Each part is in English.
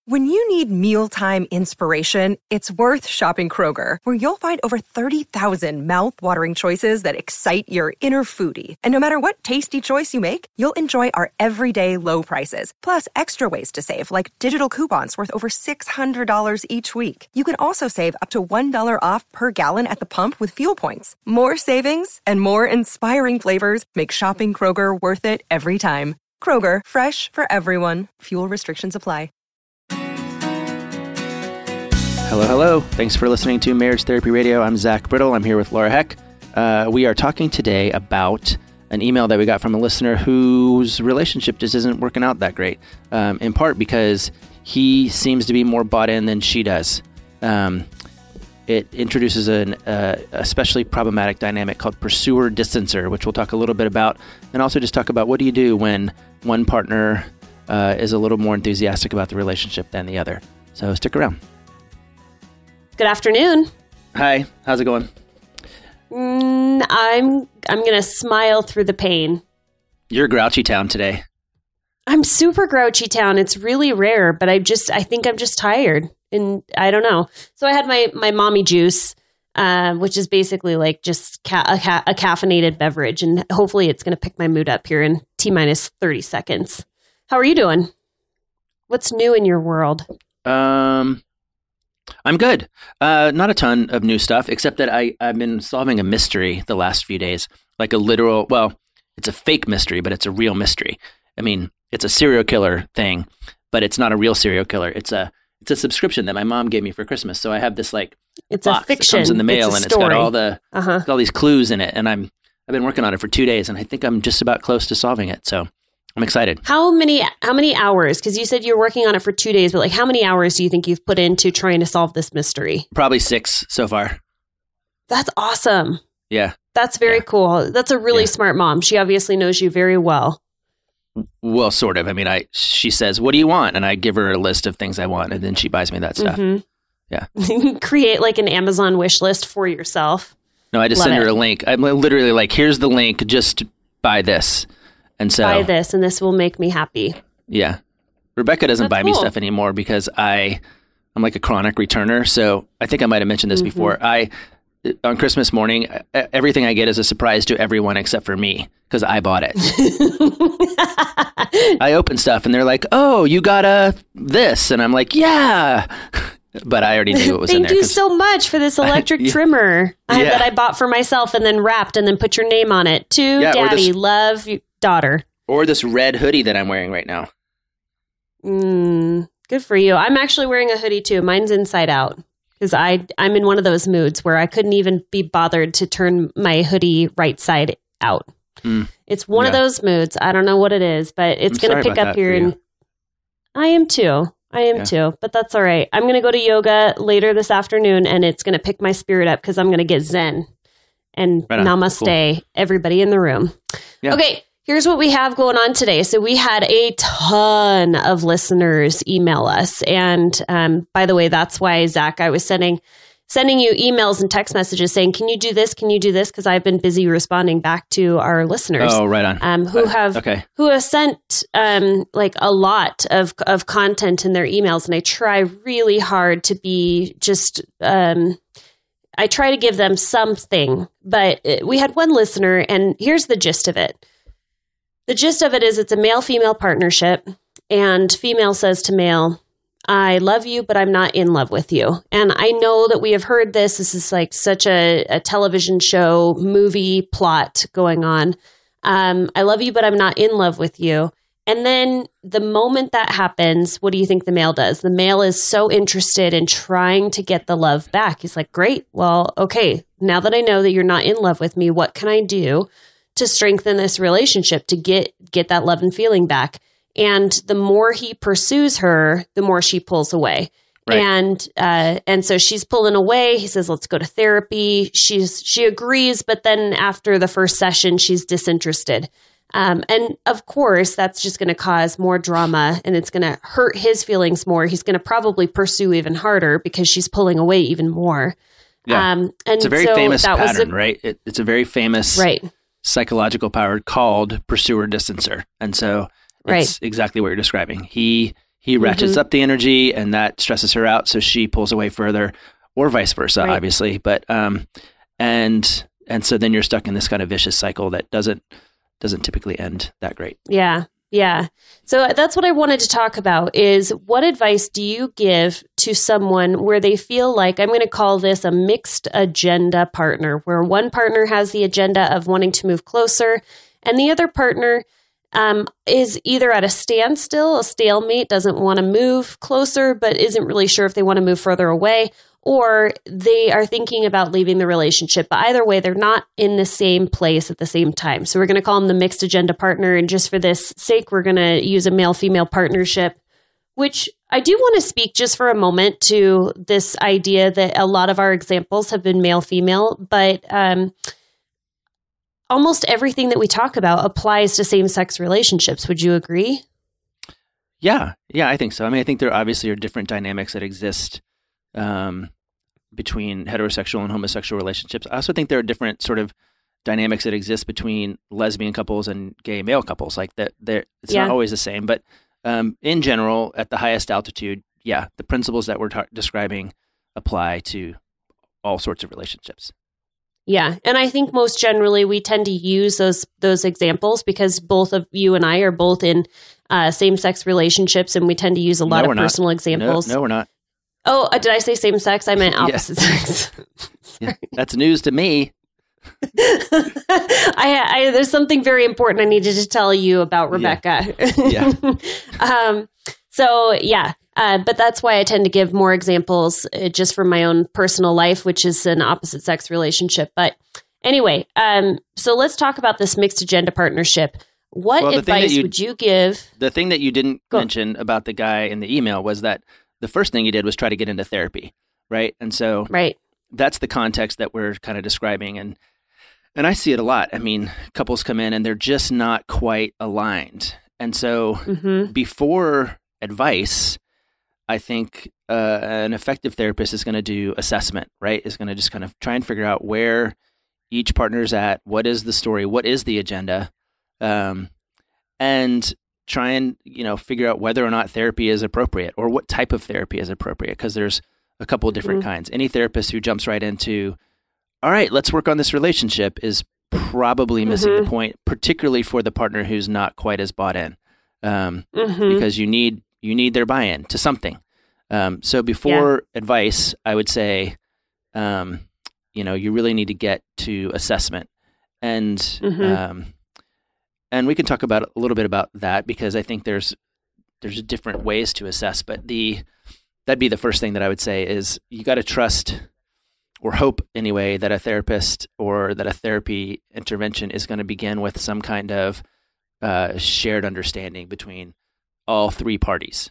When you need mealtime inspiration, it's worth shopping Kroger, where you'll find over 30,000 mouth-watering choices that excite your inner foodie. And no matter what tasty choice you make, you'll enjoy our everyday low prices, plus extra ways to save, like digital coupons worth over $600 each week. You can also save up to $1 off per gallon at the pump with fuel points. More savings and more inspiring flavors make shopping Kroger worth it every time. Kroger, fresh for everyone. Fuel restrictions apply. Hello. Thanks for listening to Marriage Therapy Radio. I'm Zach Brittle. I'm here with Laura Heck. We are talking today about an email that we got from a listener whose relationship just isn't working out that great, in part because he seems to be more bought in than she does. It introduces an especially problematic dynamic called pursuer-distancer, which we'll talk a little bit about, and also just talk about what do you do when one partner is a little more enthusiastic about the relationship than the other. So stick around. Good afternoon. Hi, how's it going? I'm going to smile through the pain. You're Grouchy Town today. I'm super Grouchy Town. It's really rare, but I think I'm just tired, and I don't know. So I had my mommy juice, which is basically like just a caffeinated beverage, and hopefully it's going to pick my mood up here in T-minus 30 seconds. How are you doing? What's new in your world? I'm good. Not a ton of new stuff, except that I've been solving a mystery the last few days, like a literal, well, it's a fake mystery, but it's a real mystery. I mean, it's a serial killer thing, but it's not a real serial killer. It's a subscription that my mom gave me for Christmas. So I have this it's box a fiction. that comes in the mail, it's and it's got all it's got all these clues in it. And I've been working on it for 2 days, and I think I'm just about close to solving it. So I'm excited. How many hours? Because you said you're working on it for 2 days, but like how many hours do you think you've put into trying to solve this mystery? Probably 6 so far. That's awesome. Yeah. That's very cool. That's a really smart mom. She obviously knows you very well. Well, sort of. I mean, she says, "What do you want?" And I give her a list of things I want, and then she buys me that stuff. Mm-hmm. Yeah. Create like an Amazon wish list for yourself. No, I just send her a link. I'm literally like, "Here's the link. Just buy this." And so buy this, and this will make me happy. Yeah. Rebecca doesn't buy me stuff anymore because I'm like a chronic returner. So I think I might have mentioned this before. On Christmas morning, everything I get is a surprise to everyone except for me because I bought it. I open stuff and they're like, "Oh, you got this." And I'm like, "Yeah." But I already knew what was in there. Thank you so much for this electric trimmer that I bought for myself and then wrapped and then put your name on it. To Daddy, love, daughter. Or this red hoodie that I'm wearing right now. Good for you. I'm actually wearing a hoodie too. Mine's inside out because I'm in one of those moods where I couldn't even be bothered to turn my hoodie right side out. It's one of those moods. I don't know what it is, but it's going to pick up here. And I am too. But that's all right. I'm going to go to yoga later this afternoon, and it's going to pick my spirit up because I'm going to get zen. And namaste, everybody in the room. Yeah. Okay, here's what we have going on today. So we had a ton of listeners email us. And by the way, that's why, Zach, I was sending you emails and text messages saying, can you do this? Can you do this? Because I've been busy responding back to our listeners. Oh, right on. Who have sent like a lot of content in their emails. And I try really hard to be just, I try to give them something. But we had one listener, and here's the gist of it. The gist of it is it's a male-female partnership, and female says to male, "I love you, but I'm not in love with you." And I know that we have heard this. This is like such a television show, movie plot going on. I love you, but I'm not in love with you. And then the moment that happens, what do you think the male does? The male is so interested in trying to get the love back. He's like, great. Well, okay. Now that I know that you're not in love with me, what can I do to strengthen this relationship to get that love and feeling back? And the more he pursues her, the more she pulls away. Right. And so she's pulling away. He says, let's go to therapy. She agrees, but then after the first session, she's disinterested. And of course, that's just going to cause more drama, and it's going to hurt his feelings more. He's going to probably pursue even harder because she's pulling away even more. Yeah. And it's a very famous pattern, right? It's a very famous psychological power called pursuer-distancer. And so it's exactly what you're describing. He he ratchets up the energy, and that stresses her out, so she pulls away further, or vice versa, obviously. But and so then you're stuck in this kind of vicious cycle that doesn't typically end that great. Yeah. Yeah. So that's what I wanted to talk about is what advice do you give to someone where they feel like, I'm going to call this a mixed agenda partner, where one partner has the agenda of wanting to move closer and the other partner is either at a standstill, a stalemate, doesn't want to move closer, but isn't really sure if they want to move further away, or they are thinking about leaving the relationship. But either way, they're not in the same place at the same time. So we're going to call them the mixed agenda partner. And just for this sake, we're going to use a male-female partnership, which I do want to speak just for a moment to this idea that a lot of our examples have been male-female, but almost everything that we talk about applies to same-sex relationships. Would you agree? Yeah, I think so. I mean, I think there obviously are different dynamics that exist between heterosexual and homosexual relationships. I also think there are different sort of dynamics that exist between lesbian couples and gay male couples. Like that, it's not always the same. But in general, at the highest altitude, the principles that we're describing apply to all sorts of relationships. Yeah, and I think most generally we tend to use those examples because both of you and I are both in same-sex relationships, and we tend to use a lot of personal examples. No, we're not. Oh, did I say same sex? I meant opposite sex. That's news to me. There's something very important I needed to tell you about Rebecca. But that's why I tend to give more examples just from my own personal life, which is an opposite sex relationship. But anyway, so let's talk about this mixed agenda partnership. What advice would you give? The thing that you didn't mention about the guy in the email was that the first thing he did was try to get into therapy, right? And so that's the context that we're kind of describing. And I see it a lot. I mean, couples come in and they're just not quite aligned. And so before advice, I think an effective therapist is going to do assessment, right? Is going to just kind of try and figure out where each partner's at, what is the story, what is the agenda, and try and, figure out whether or not therapy is appropriate or what type of therapy is appropriate, because there's a couple of different kinds. Any therapist who jumps right into, all right, let's work on this relationship is probably missing the point, particularly for the partner who's not quite as bought in, because you need their buy-in to something. So before advice, I would say, you really need to get to assessment, and we can talk about a little bit about that, because I think there's different ways to assess, but that'd be the first thing that I would say is you got to trust or hope anyway that a therapist or that a therapy intervention is going to begin with some kind of shared understanding between all three parties.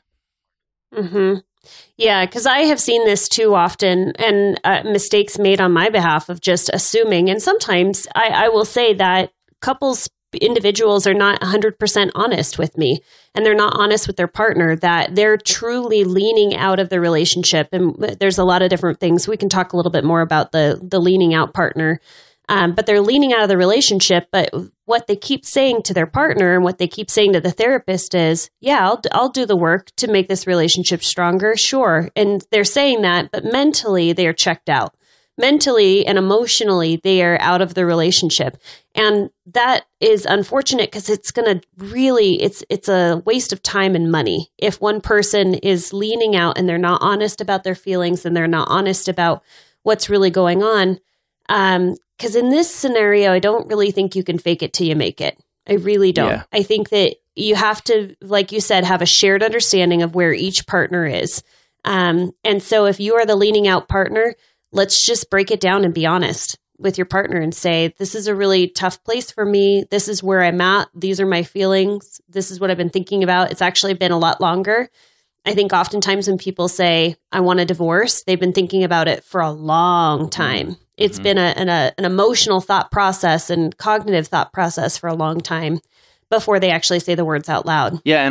Yeah, because I have seen this too often, and mistakes made on my behalf of just assuming. And sometimes I will say that individuals are not 100% honest with me, and they're not honest with their partner, that they're truly leaning out of the relationship. And there's a lot of different things. We can talk a little bit more about the leaning out partner. But they're leaning out of the relationship. But what they keep saying to their partner and what they keep saying to the therapist is, I'll do the work to make this relationship stronger. Sure. And they're saying that, but mentally they are checked out. Mentally and emotionally, they are out of the relationship. And that is unfortunate because it's going to really, it's a waste of time and money. If one person is leaning out and they're not honest about their feelings and they're not honest about what's really going on. Because in this scenario, I don't really think you can fake it till you make it. I really don't. Yeah. I think that you have to, like you said, have a shared understanding of where each partner is. And so if you are the leaning out partner, let's just break it down and be honest with your partner and say, this is a really tough place for me. This is where I'm at. These are my feelings. This is what I've been thinking about. It's actually been a lot longer. I think oftentimes when people say, I want a divorce, they've been thinking about it for a long time. It's been an emotional thought process and cognitive thought process for a long time before they actually say the words out loud. Yeah.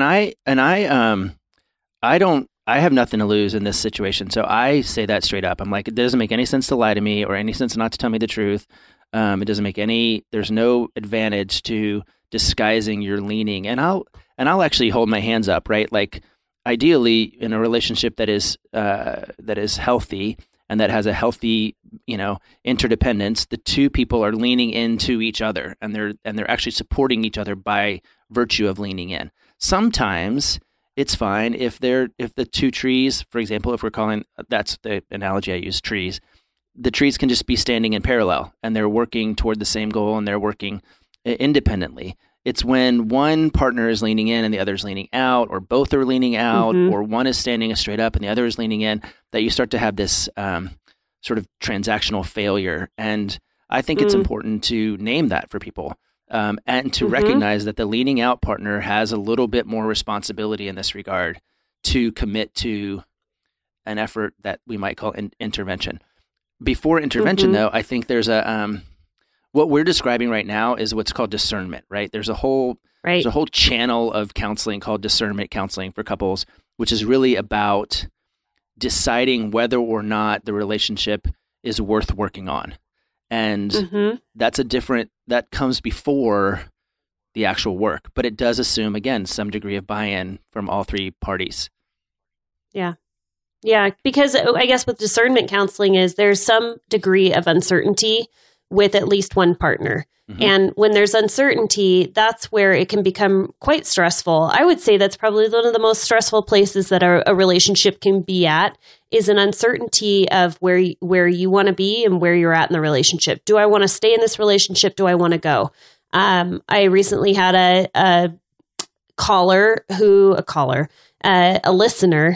I have nothing to lose in this situation. So I say that straight up. I'm like, it doesn't make any sense to lie to me or any sense not to tell me the truth. It doesn't make there's no advantage to disguising your leaning. And I'll actually hold my hands up, right? Like ideally, in a relationship that is healthy and that has a healthy, interdependence, the two people are leaning into each other, and they're actually supporting each other by virtue of leaning in. Sometimes it's fine if the two trees, for example, if we're calling, that's the analogy I use, trees, the trees can just be standing in parallel and they're working toward the same goal and they're working independently. It's when one partner is leaning in and the other is leaning out, or both are leaning out, or one is standing straight up and the other is leaning in, that you start to have this sort of transactional failure. And I think it's important to name that for people, and to recognize that the leaning out partner has a little bit more responsibility in this regard to commit to an effort that we might call intervention. Before intervention, though, I think there's what we're describing right now is what's called discernment, right? There's a whole channel of counseling called discernment counseling for couples, which is really about deciding whether or not the relationship is worth working on. And that comes before the actual work, but it does assume, again, some degree of buy-in from all three parties. Yeah. Yeah, because I guess with discernment counseling is there's some degree of uncertainty with at least one partner. And when there's uncertainty, that's where it can become quite stressful. I would say that's probably one of the most stressful places that a relationship can be at, is an uncertainty of where you want to be and where you're at in the relationship. Do I want to stay in this relationship? Do I want to go? I recently had a listener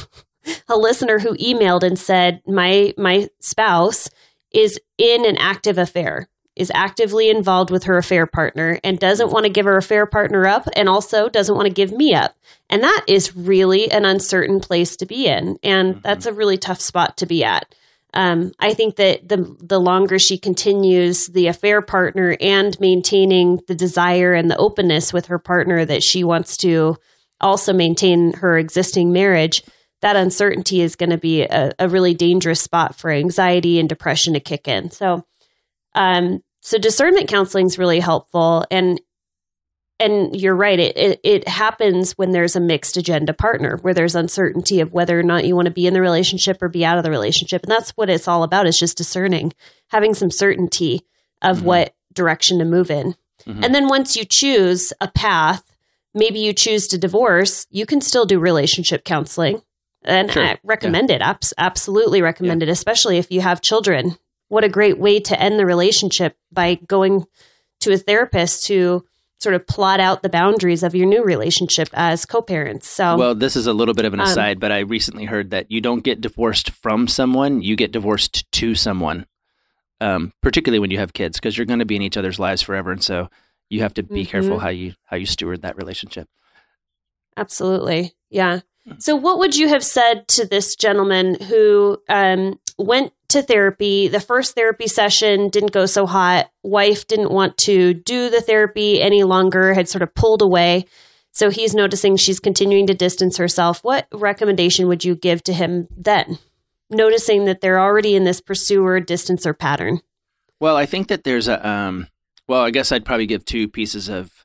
who emailed and said, my spouse is in an active affair, is actively involved with her affair partner, and doesn't want to give her affair partner up, and also doesn't want to give me up. And that is really an uncertain place to be in. And that's a really tough spot to be at. I think that the longer she continues the affair partner and maintaining the desire and the openness with her partner that she wants to also maintain her existing marriage, that uncertainty is going to be a really dangerous spot for anxiety and depression to kick in. So discernment counseling is really helpful. And you're right. It happens when there's a mixed agenda partner, where there's uncertainty of whether or not you want to be in the relationship or be out of the relationship. And that's what it's all about, is just discerning, having some certainty of what direction to move in. And then once you choose a path, maybe you choose to divorce, you can still do relationship counseling. And I recommend it. Absolutely recommend it, especially if you have children. What a great way to end the relationship, by going to a therapist to sort of plot out the boundaries of your new relationship as co-parents. So, well, this is a little bit of an aside, but I recently heard that you don't get divorced from someone, you get divorced to someone, particularly when you have kids, because you're going to be in each other's lives forever. And so you have to be careful how you steward that relationship. Absolutely. Yeah. So what would you have said to this gentleman who went to therapy? The first therapy session didn't go so hot. Wife didn't want to do the therapy any longer, had sort of pulled away. So he's noticing she's continuing to distance herself. What recommendation would you give to him then, noticing that they're already in this pursuer distancer pattern? Well, I think that there's I guess I'd probably give two pieces of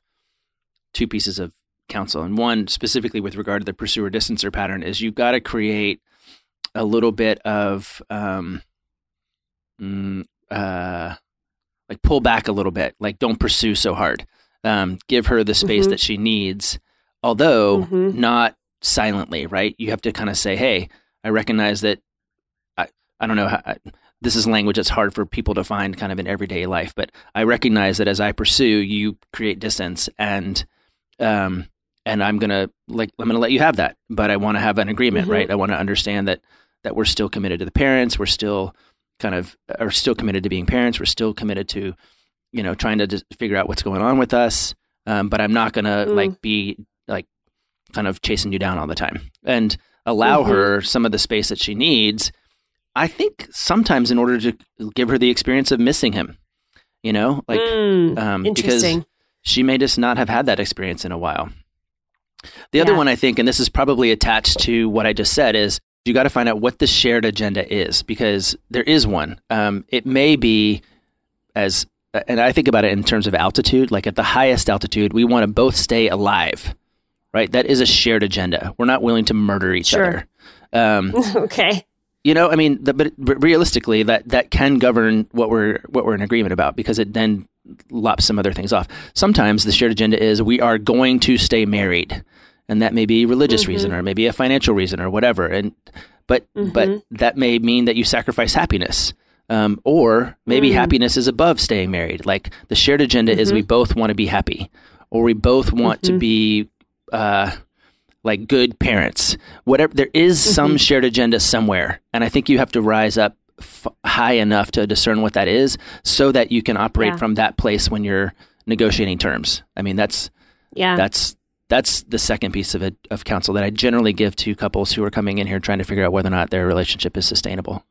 counsel. And one specifically with regard to the pursuer distancer pattern is you've got to create a little bit of like pull back a little bit, like don't pursue so hard. Give her the space that she needs, although not silently, right? You have to kind of say, hey, I recognize that I don't know how, this is language that's hard for people to find kind of in everyday life, but I recognize that as I pursue, you create distance, and I'm going to let you have that, but I want to have an agreement, right? I want to understand that we're still committed to the parents. We're still still committed to being parents. We're still committed to, trying to just figure out what's going on with us. But I'm not going to be kind of chasing you down all the time, and allow her some of the space that she needs. I think sometimes in order to give her the experience of missing him, interesting. Because she may just not have had that experience in a while. The other one, I think, and this is probably attached to what I just said, is you got to find out what the shared agenda is, because there is one. It may be and I think about it in terms of altitude, like at the highest altitude, we want to both stay alive, right? That is a shared agenda. We're not willing to murder each other. Okay. I mean, but realistically, that can govern what we're in agreement about, because it then lops some other things off. Sometimes the shared agenda is we are going to stay married, and that may be a religious reason, or maybe a financial reason, or whatever. But that may mean that you sacrifice happiness, or maybe happiness is above staying married. Like the shared agenda is we both want to be happy, or we both want to be like good parents. Whatever, there is some shared agenda somewhere, and I think you have to rise up high enough to discern what that is, so that you can operate from that place when you're negotiating terms. I mean, that's the second piece of counsel that I generally give to couples who are coming in here trying to figure out whether or not their relationship is sustainable.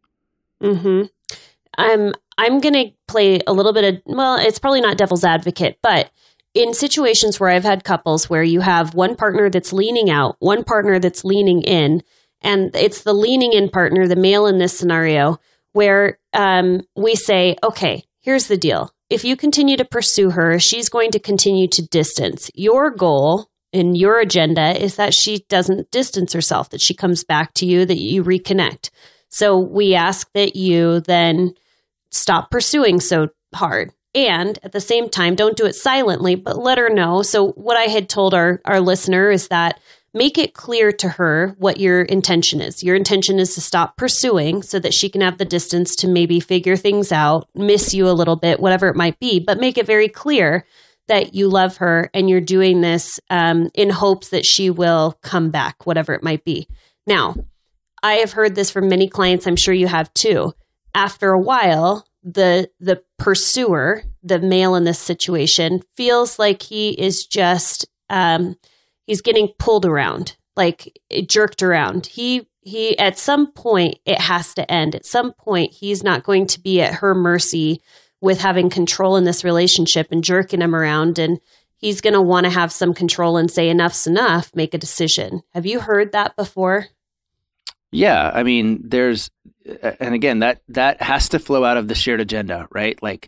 I'm going to play a little bit of, well, it's probably not devil's advocate, but in situations where I've had couples where you have one partner that's leaning out, one partner that's leaning in, and it's the leaning in partner, the male in this scenario, where we say, okay, here's the deal. If you continue to pursue her, she's going to continue to distance. Your goal and your agenda is that she doesn't distance herself, that she comes back to you, that you reconnect. So we ask that you then stop pursuing so hard. And at the same time, don't do it silently, but let her know. So what I had told our listener is that make it clear to her what your intention is. Your intention is to stop pursuing so that she can have the distance to maybe figure things out, miss you a little bit, whatever it might be, but make it very clear that you love her and you're doing this in hopes that she will come back, whatever it might be. Now, I have heard this from many clients. I'm sure you have too. After a while, the pursuer, the male in this situation, feels like he is just he's getting pulled around, like jerked around. He at some point it has to end. At some point he's not going to be at her mercy with having control in this relationship and jerking him around, and he's going to want to have some control and say enough's enough, make a decision. Have you heard that before? Yeah, I mean, and again, that has to flow out of the shared agenda, right? Like,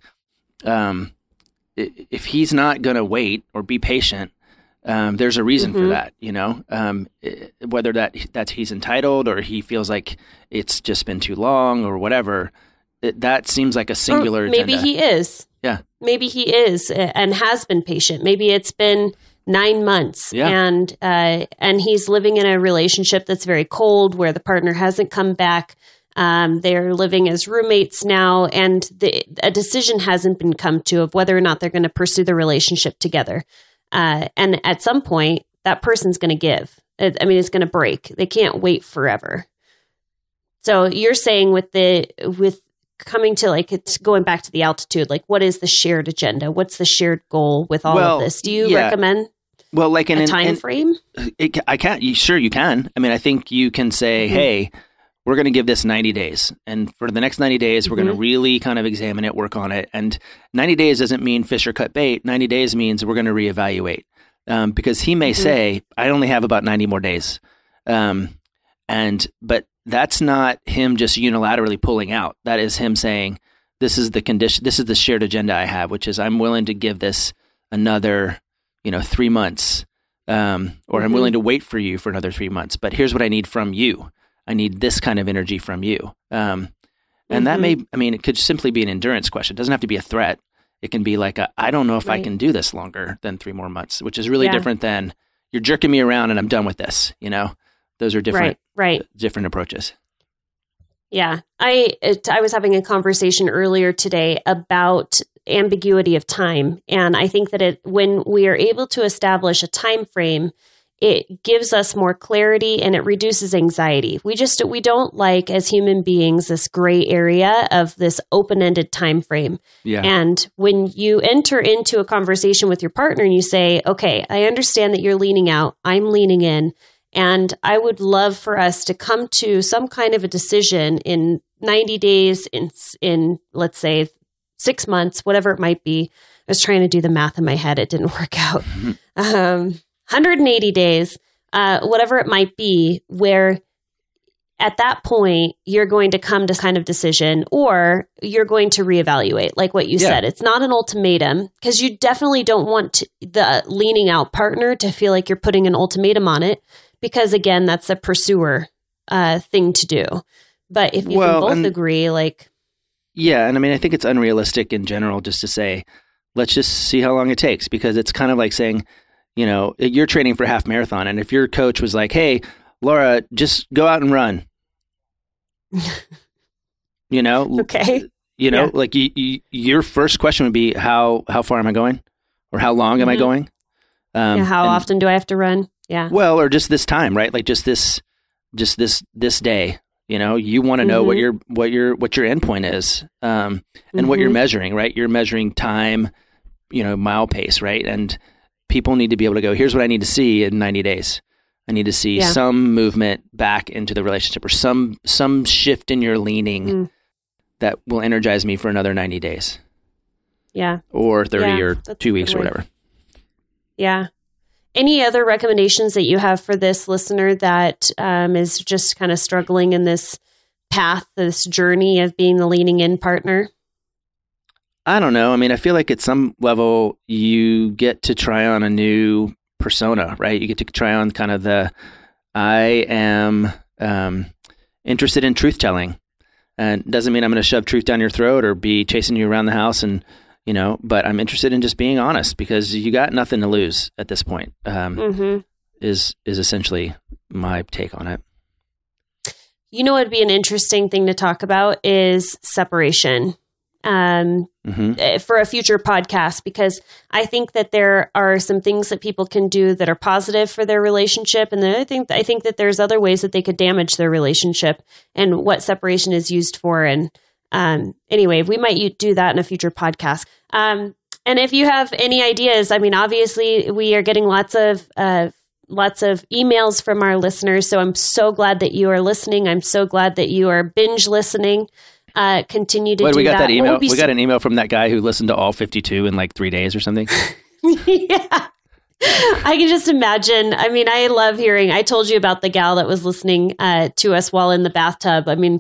if he's not going to wait or be patient, there's a reason for that, whether that's he's entitled or he feels like it's just been too long or whatever. That seems like a singular agenda. Maybe he is. Yeah. Maybe he is and has been patient. Maybe it's been 9 months, and he's living in a relationship that's very cold, where the partner hasn't come back. They're living as roommates now, and a decision hasn't been come to of whether or not they're going to pursue the relationship together. And at some point, that person's going to give. I mean, it's going to break. They can't wait forever. So you're saying with coming to, like, it's going back to the altitude, like, what is the shared agenda? What's the shared goal with all of this? Do you recommend like a time frame? You can. I mean, I think you can say, hey, we're going to give this 90 days. And for the next 90 days, we're going to really kind of examine it, work on it. And 90 days doesn't mean fish or cut bait. 90 days means we're going to reevaluate. Because he may say, I only have about 90 more days. But that's not him just unilaterally pulling out. That is him saying, this is the condition, this is the shared agenda I have, which is I'm willing to give this another, 3 months, or I'm willing to wait for you for another 3 months. But here's what I need from you. I need this kind of energy from you. And that it could simply be an endurance question. It doesn't have to be a threat. It can be like, I don't know if I can do this longer than 3 more months, which is really different than you're jerking me around and I'm done with this. Those are different, different approaches. Yeah. I was having a conversation earlier today about ambiguity of time. And I think that when we are able to establish a time frame, it gives us more clarity and it reduces anxiety. We don't like, as human beings, this gray area of this open-ended time frame. Yeah. And when you enter into a conversation with your partner and you say, okay, I understand that you're leaning out, I'm leaning in, and I would love for us to come to some kind of a decision in 90 days, in let's say 6 months, whatever it might be. I was trying to do the math in my head. It didn't work out. 180 days, whatever it might be, where at that point, you're going to come to kind of decision, or you're going to reevaluate, like what you said. It's not an ultimatum, because you definitely don't want the leaning out partner to feel like you're putting an ultimatum on it, because again, that's a pursuer thing to do. But if you can both agree, like... Yeah, and I mean, I think it's unrealistic in general just to say, let's just see how long it takes, because it's kind of like saying, you're training for a half marathon, and if your coach was like, hey, Laura, just go out and run. Okay. Like your first question would be, how far am I going? Or how long am I going? How often do I have to run? Yeah. Well, or just this time, right? Like just this day, you want to know what your endpoint is, and what you're measuring, right? You're measuring time, mile pace, right? And people need to be able to go, here's what I need to see in 90 days. I need to see some movement back into the relationship, or some shift in your leaning that will energize me for another 90 days. Yeah. Or 30 or 2 weeks or whatever. Yeah. Any other recommendations that you have for this listener that is just kind of struggling in this path, this journey of being the leaning in partner? I don't know. I mean, I feel like at some level you get to try on a new persona, right? You get to try on kind of I am interested in truth telling, and it doesn't mean I'm going to shove truth down your throat or be chasing you around the house, and but I'm interested in just being honest, because you got nothing to lose at this point. Is essentially my take on it. It'd be an interesting thing to talk about is separation. For a future podcast, because I think that there are some things that people can do that are positive for their relationship. And then I think that there's other ways that they could damage their relationship, and what separation is used for. And anyway, we might do that in a future podcast. And if you have any ideas, I mean, obviously we are getting lots of emails from our listeners. So I'm so glad that you are listening. I'm so glad that you are binge listening. Continue to do we got that. email. We got an email from that guy who listened to all 52 in like 3 days or something. Yeah. I can just imagine. I mean, I love hearing. I told you about the gal that was listening to us while in the bathtub. I mean,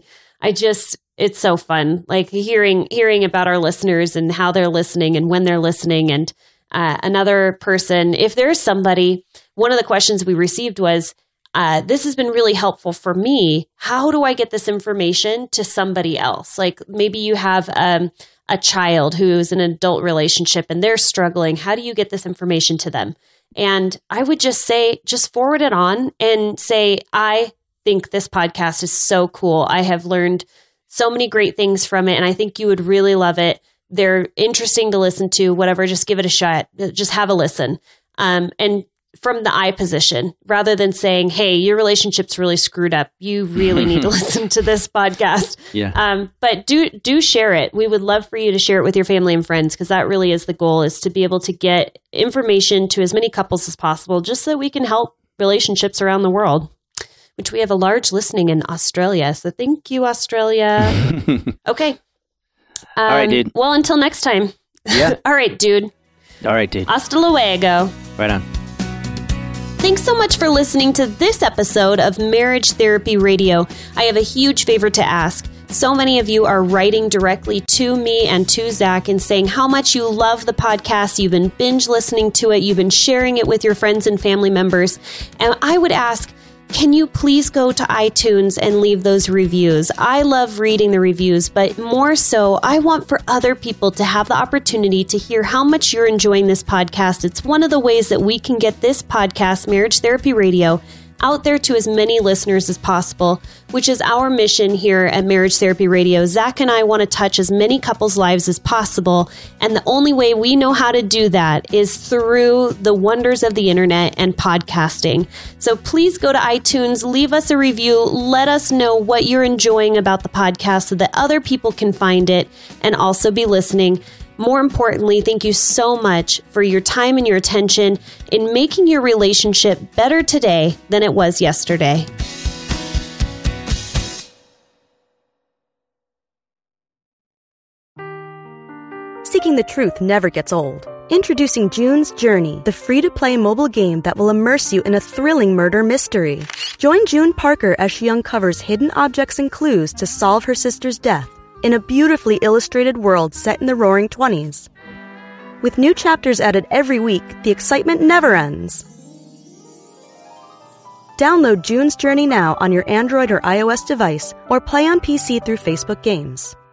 it's so fun. Like hearing about our listeners and how they're listening and when they're listening. And another person, if there's somebody, one of the questions we received was, this has been really helpful for me. How do I get this information to somebody else? Like maybe you have a child who's in an adult relationship and they're struggling. How do you get this information to them? And I would just say, just forward it on and say, I think this podcast is so cool. I have learned so many great things from it, and I think you would really love it. They're interesting to listen to, whatever. Just give it a shot. Just have a listen. And from the I position, rather than saying, hey, your relationship's really screwed up. You really need to listen to this podcast. Yeah. But do share it. We would love for you to share it with your family and friends, because that really is the goal, is to be able to get information to as many couples as possible, just so we can help relationships around the world, which we have a large listening in Australia. So thank you, Australia. Okay. All right, dude. Well, until next time. Yeah. All right, dude. Hasta luego. Right on. Thanks so much for listening to this episode of Marriage Therapy Radio. I have a huge favor to ask. So many of you are writing directly to me and to Zach and saying how much you love the podcast. You've been binge listening to it. You've been sharing it with your friends and family members. And I would ask, can you please go to iTunes and leave those reviews? I love reading the reviews, but more so, I want for other people to have the opportunity to hear how much you're enjoying this podcast. It's one of the ways that we can get this podcast, Marriage Therapy Radio, out there to as many listeners as possible, which is our mission here at Marriage Therapy Radio. Zach and I want to touch as many couples' lives as possible, and the only way we know how to do that is through the wonders of the internet and podcasting. So please go to iTunes, leave us a review, let us know what you're enjoying about the podcast so that other people can find it and also be listening. More importantly, thank you so much for your time and your attention in making your relationship better today than it was yesterday. Seeking the truth never gets old. Introducing June's Journey, the free-to-play mobile game that will immerse you in a thrilling murder mystery. Join June Parker as she uncovers hidden objects and clues to solve her sister's death in a beautifully illustrated world set in the Roaring '20s. With new chapters added every week, the excitement never ends. Download June's Journey now on your Android or iOS device, or play on PC through Facebook Games.